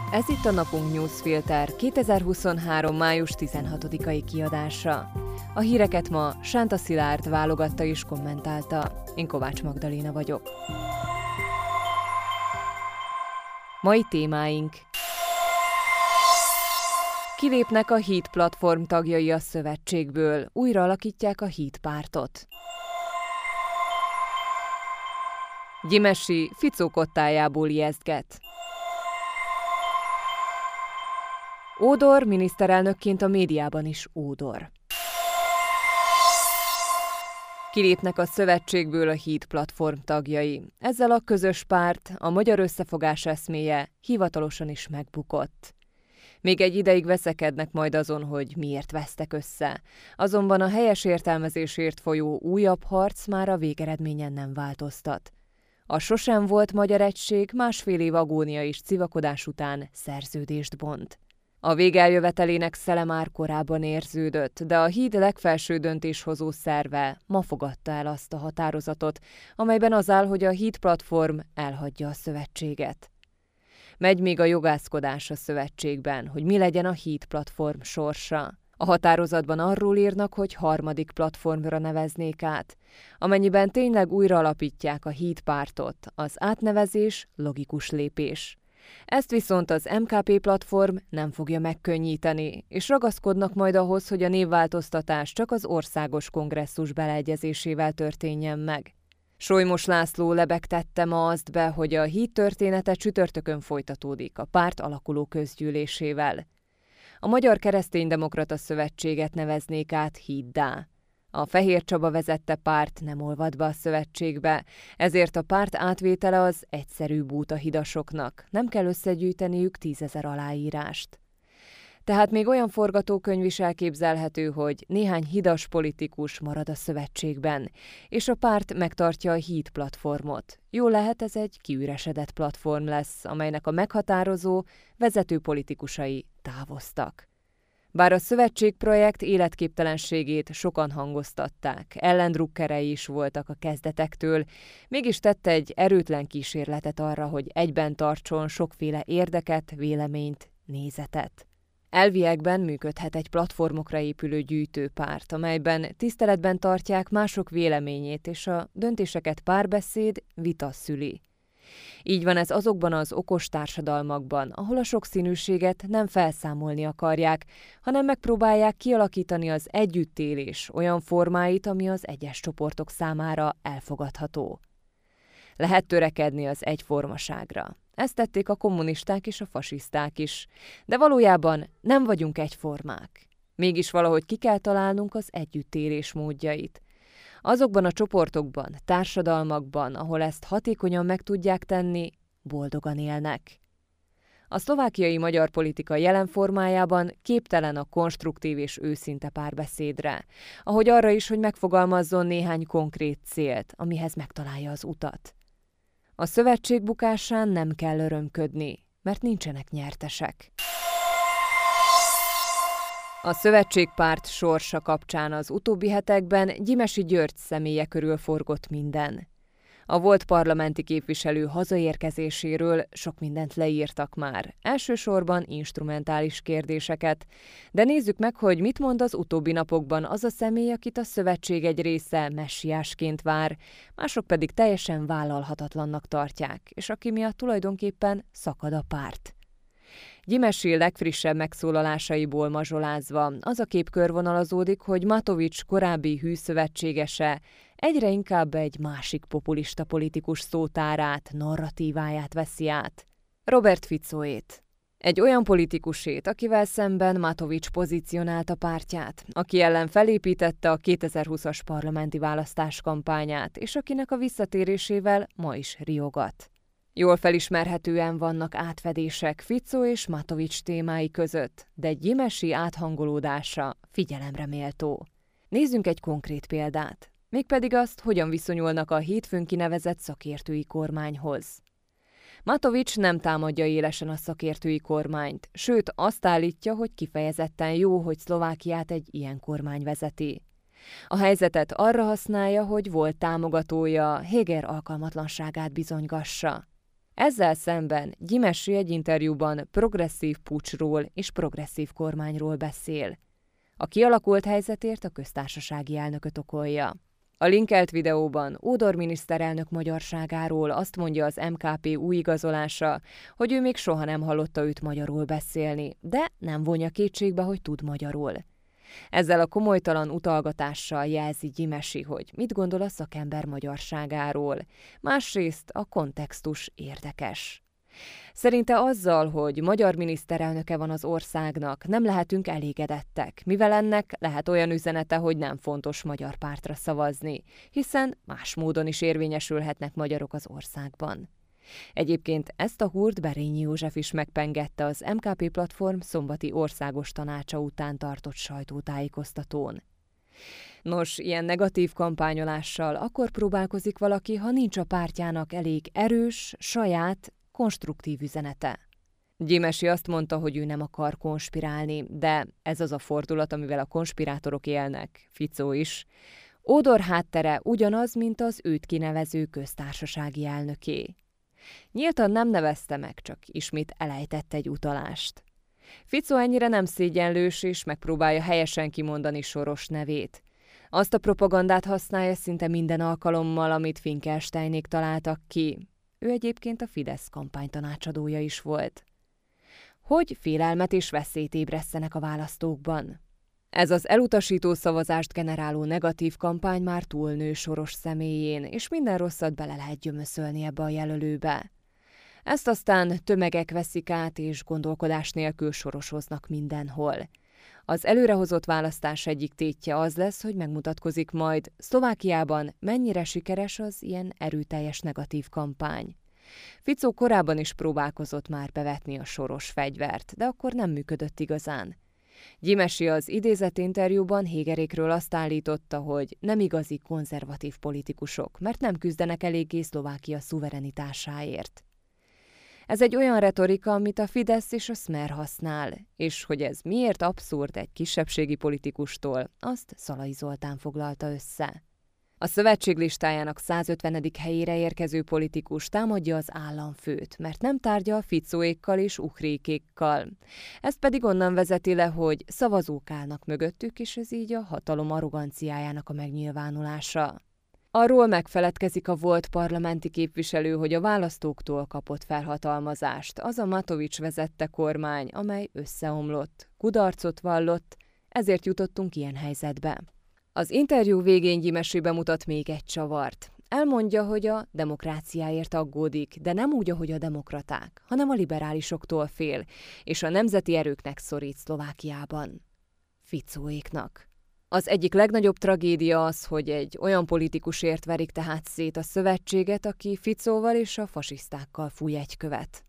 Ez itt a Napunk Newsfilter 2023. május 16-ai kiadása. A híreket ma Sánta Szilárd válogatta és kommentálta. Én Kovács Magdaléna vagyok. Mai témáink: kilépnek a Híd platform tagjai a szövetségből, újra alakítják a Híd pártot. Gyimesi Ficó kottájából ijesztget. Ódor miniszterelnökként a médiában is ódor. Kilépnek a szövetségből a Híd platform tagjai. Ezzel a közös párt, a Magyar Összefogás eszméje hivatalosan is megbukott. Még egy ideig veszekednek majd azon, hogy miért vesztek össze. Azonban a helyes értelmezésért folyó újabb harc már a végeredményen nem változtat. A sosem volt magyar egység másfél év agónia és civakodás után szerződést bont. A végeljövetelének szele már korábban érződött, de a Híd legfelső döntéshozó szerve ma fogadta el azt a határozatot, amelyben az áll, hogy a Híd platform elhagyja a szövetséget. Megy még a jogászkodás a szövetségben, hogy mi legyen a Híd platform sorsa. A határozatban arról írnak, hogy harmadik platformra neveznék át. Amennyiben tényleg újra alapítják a Híd pártot, az átnevezés logikus lépés. Ezt viszont az MKP platform nem fogja megkönnyíteni, és ragaszkodnak majd ahhoz, hogy a névváltoztatás csak az országos kongresszus beleegyezésével történjen meg. Solymos László lebegtette ma azt be, hogy a Híd története csütörtökön folytatódik a párt alakuló közgyűlésével. A Magyar Kereszténydemokrata Szövetséget neveznék át Híddá. A Fehér Csaba vezette párt nem olvad be a szövetségbe, ezért a párt átvétele az egyszerűbb út a hidasoknak, nem kell összegyűjteniük 10 000 aláírást. Tehát még olyan forgatókönyv is elképzelhető, hogy néhány hidas politikus marad a szövetségben, és a párt megtartja a Híd platformot. Jól lehet, ez egy kiüresedett platform lesz, amelynek a meghatározó, vezető politikusai távoztak. Bár a szövetségprojekt életképtelenségét sokan hangoztatták, ellendrukkerei is voltak a kezdetektől, mégis tette egy erőtlen kísérletet arra, hogy egyben tartson sokféle érdeket, véleményt, nézetet. Elviekben működhet egy platformokra épülő gyűjtőpárt, amelyben tiszteletben tartják mások véleményét, és a döntéseket párbeszéd, vita szüli. Így van ez azokban az okos társadalmakban, ahol a sokszínűséget nem felszámolni akarják, hanem megpróbálják kialakítani az együttélés olyan formáit, ami az egyes csoportok számára elfogadható. Lehet törekedni az egyformaságra. Ezt tették a kommunisták és a fasiszták is, de valójában nem vagyunk egyformák. Mégis valahogy ki kell találnunk az együttélés módjait. Azokban a csoportokban, társadalmakban, ahol ezt hatékonyan meg tudják tenni, boldogan élnek. A szlovákiai magyar politika jelen formájában képtelen a konstruktív és őszinte párbeszédre, ahogy arra is, hogy megfogalmazzon néhány konkrét célt, amihez megtalálja az utat. A szövetség bukásán nem kell örömködni, mert nincsenek nyertesek. A szövetségpárt sorsa kapcsán az utóbbi hetekben Gyimesi György személye körül forgott minden. A volt parlamenti képviselő hazaérkezéséről sok mindent leírtak már, elsősorban instrumentális kérdéseket, de nézzük meg, hogy mit mond az utóbbi napokban az a személy, akit a szövetség egy része messiásként vár, mások pedig teljesen vállalhatatlannak tartják, és aki miatt tulajdonképpen szakad a párt. Gyimesi legfrissebb megszólalásaiból mazsolázva az a kép körvonalazódik, hogy Matovics korábbi hűszövetségese egyre inkább egy másik populista politikus szótárát, narratíváját veszi át. Robert Ficóét. Egy olyan politikusét, akivel szemben Matovics pozícionálta pártját, aki ellen felépítette a 2020-as parlamenti választás kampányát, és akinek a visszatérésével ma is riogat. Jól felismerhetően vannak átfedések Ficó és Matovics témái között, de Gyimesi áthangolódása figyelemre méltó. Nézzünk egy konkrét példát, mégpedig azt, hogyan viszonyulnak a hétfőn kinevezett szakértői kormányhoz. Matovics nem támadja élesen a szakértői kormányt, sőt azt állítja, hogy kifejezetten jó, hogy Szlovákiát egy ilyen kormány vezeti. A helyzetet arra használja, hogy volt támogatója Heger alkalmatlanságát bizonygassa. Ezzel szemben Gyimesi egy interjúban progresszív puccsról és progresszív kormányról beszél. A kialakult helyzetért a köztársasági elnököt okolja. A linkelt videóban Ódor miniszterelnök magyarságáról azt mondja az MKP új igazolása, hogy ő még soha nem hallotta őt magyarul beszélni, de nem vonja kétségbe, hogy tud magyarul. Ezzel a komolytalan utalgatással jelzi Gyimesi, hogy mit gondol a szakember magyarságáról. Másrészt a kontextus érdekes. Szerinte azzal, hogy magyar miniszterelnöke van az országnak, nem lehetünk elégedettek, mivel ennek lehet olyan üzenete, hogy nem fontos magyar pártra szavazni, hiszen más módon is érvényesülhetnek magyarok az országban. Egyébként ezt a húrt Berényi József is megpengette az MKP platform szombati országos tanácsa után tartott sajtótájékoztatón. Nos, ilyen negatív kampányolással akkor próbálkozik valaki, ha nincs a pártjának elég erős, saját, konstruktív üzenete. Gyimesi azt mondta, hogy ő nem akar konspirálni, de ez az a fordulat, amivel a konspirátorok élnek, Fico is. Ódor háttere ugyanaz, mint az őt kinevező köztársasági elnöké. Nyíltan nem nevezte meg, csak ismét elejtett egy utalást. Fico ennyire nem szégyenlős, és megpróbálja helyesen kimondani Soros nevét. Azt a propagandát használja szinte minden alkalommal, amit Finkelsteinék találtak ki. Ő egyébként a Fidesz kampánytanácsadója is volt. Hogy félelmet és veszélyt ébresztenek a választókban? Ez az elutasító szavazást generáló negatív kampány már túlnő Soros személyén, és minden rosszat bele lehet gyömöszölni ebbe a jelölőbe. Ezt aztán tömegek veszik át, és gondolkodás nélkül sorosoznak mindenhol. Az előrehozott választás egyik tétje az lesz, hogy megmutatkozik majd Szlovákiában, mennyire sikeres az ilyen erőteljes negatív kampány. Fico korábban is próbálkozott már bevetni a Soros fegyvert, de akkor nem működött igazán. Gyimesi az idézett interjúban Hégerékről azt állította, hogy nem igazi konzervatív politikusok, mert nem küzdenek eléggé Szlovákia szuverenitásáért. Ez egy olyan retorika, amit a Fidesz és a Smer használ, és hogy ez miért abszurd egy kisebbségi politikustól, azt Szalai Zoltán foglalta össze. A szövetség listájának 150. helyére érkező politikus támadja az államfőt, mert nem tárgyal Ficóékkal és Uhrékékkal. Ezt pedig onnan vezeti le, hogy szavazók állnak mögöttük, és ez így a hatalom arroganciájának a megnyilvánulása. Arról megfeledkezik a volt parlamenti képviselő, hogy a választóktól kapott felhatalmazást, az a Matovics vezette kormány, amely összeomlott, kudarcot vallott, ezért jutottunk ilyen helyzetbe. Az interjú végén Gyimesi bemutat még egy csavart. Elmondja, hogy a demokráciáért aggódik, de nem úgy, ahogy a demokraták, hanem a liberálisoktól fél, és a nemzeti erőknek szorít Szlovákiában. Ficóéknak. Az egyik legnagyobb tragédia az, hogy egy olyan politikusért verik tehát szét a szövetséget, aki Ficóval és a fasisztákkal fúj egy követ.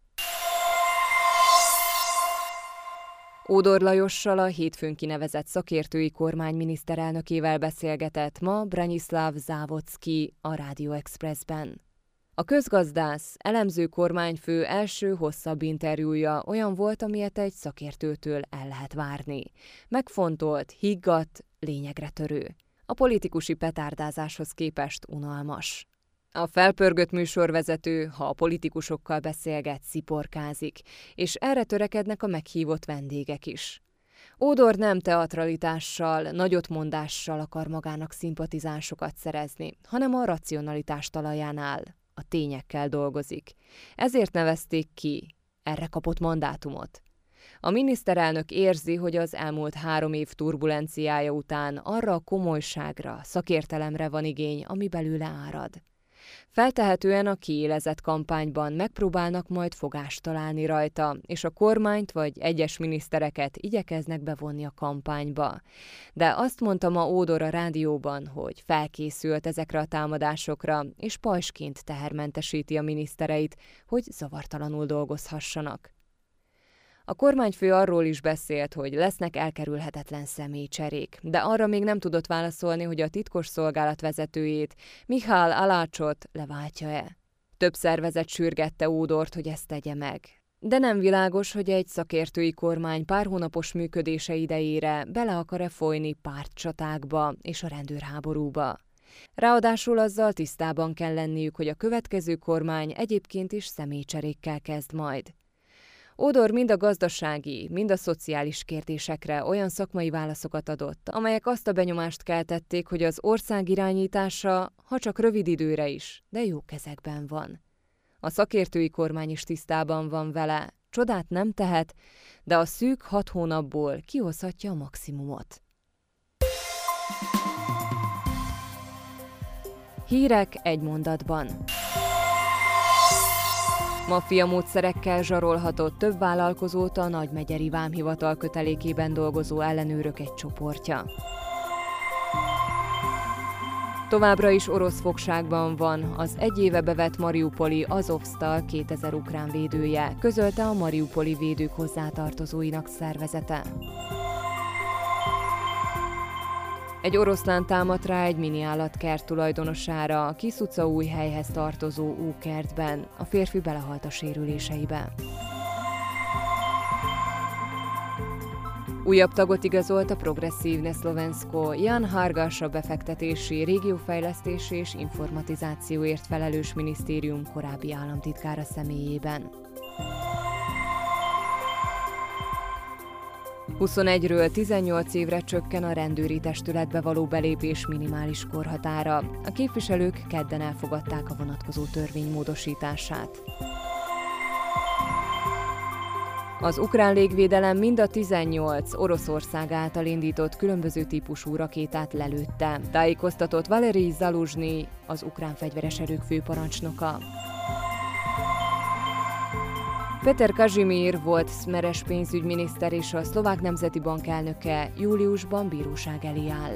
Ódor Lajossal, a hétfőn kinevezett szakértői kormány miniszterelnökével beszélgetett ma Branislav Závodszky a Rádió Expressben. A közgazdász, elemző kormányfő első hosszabb interjúja olyan volt, amilyet egy szakértőtől el lehet várni. Megfontolt, higgadt, lényegre törő. A politikusi petárdázáshoz képest unalmas. A felpörgött műsorvezető, ha a politikusokkal beszélget, sziporkázik, és erre törekednek a meghívott vendégek is. Ódor nem teatralitással, nagyotmondással akar magának szimpatizánsokat szerezni, hanem a racionalitás talaján áll, a tényekkel dolgozik. Ezért nevezték ki, erre kapott mandátumot. A miniszterelnök érzi, hogy az elmúlt 3 év turbulenciája után arra a komolyságra, szakértelemre van igény, ami belőle árad. Feltehetően a kiélezett kampányban megpróbálnak majd fogást találni rajta, és a kormányt vagy egyes minisztereket igyekeznek bevonni a kampányba. De azt mondta ma Ódor a rádióban, hogy felkészült ezekre a támadásokra, és pajsként tehermentesíti a minisztereit, hogy zavartalanul dolgozhassanak. A kormányfő arról is beszélt, hogy lesznek elkerülhetetlen személycserék, de arra még nem tudott válaszolni, hogy a titkos szolgálat vezetőjét, Mihály Alácsot leváltja-e. Több szervezet sürgette Ódort, hogy ezt tegye meg. De nem világos, hogy egy szakértői kormány pár hónapos működése idejére bele akar-e folyni pártcsatákba és a rendőrháborúba. Ráadásul azzal tisztában kell lenniük, hogy a következő kormány egyébként is személycserékkel kezd majd. Ódor mind a gazdasági, mind a szociális kérdésekre olyan szakmai válaszokat adott, amelyek azt a benyomást keltették, hogy az ország irányítása, ha csak rövid időre is, de jó kezekben van. A szakértői kormány is tisztában van vele, csodát nem tehet, de a szűk 6 hónapból kihozhatja a maximumot. Hírek egy mondatban. Maffia módszerekkel zsarolhatott több vállalkozót a Nagymegyeri Vámhivatal kötelékében dolgozó ellenőrök egy csoportja. Továbbra is orosz fogságban van az egy éve bevett mariupoli Azovsztal 2000 ukrán védője, közölte a mariupoli védők hozzátartozóinak szervezete. Egy oroszlán támadt rá egy mini állatkert tulajdonosára a Kiszucaújhelyhez tartozó ókertben, a férfi belehalt a sérüléseibe. Újabb tagot igazolt a Progresszívne Szlovensko Jan Hargas a befektetési, régiófejlesztési és informatizációért felelős minisztérium korábbi államtitkára személyében. 21-ről 18 évre csökken a rendőri testületbe való belépés minimális korhatára. A képviselők kedden elfogadták a vonatkozó törvény módosítását. Az ukrán légvédelem mind a 18 Oroszország által indított különböző típusú rakétát lelőtte, tájékoztatott Valerij Zaluzsnyi, az ukrán fegyveres erők főparancsnoka. Peter Kazimír volt szmeres pénzügyminiszter és a Szlovák Nemzeti Bank elnöke júliusban bíróság elé áll.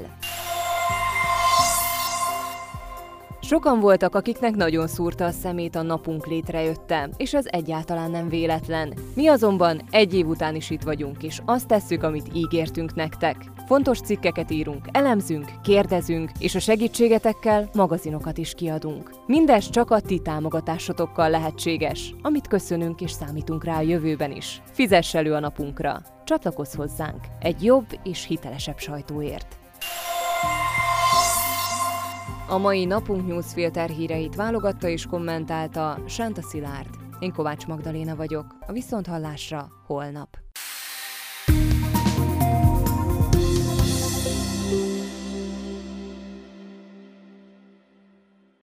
Sokan voltak, akiknek nagyon szúrta a szemét a napunk létrejötte, és ez egyáltalán nem véletlen. Mi azonban egy év után is itt vagyunk, és azt tesszük, amit ígértünk nektek. Fontos cikkeket írunk, elemzünk, kérdezünk, és a segítségetekkel magazinokat is kiadunk. Mindez csak a ti támogatásotokkal lehetséges, amit köszönünk és számítunk rá a jövőben is. Fizess elő a napunkra, csatlakozz hozzánk egy jobb és hitelesebb sajtóért. A mai Napunk Newsfilter híreit válogatta és kommentálta Sánta Szilárd. Én Kovács Magdaléna vagyok, a viszonthallásra holnap.